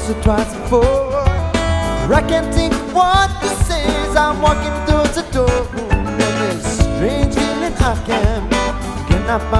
once or twice before. I can't think of what to say as I'm walking through the door. And this strange feeling I cannot find.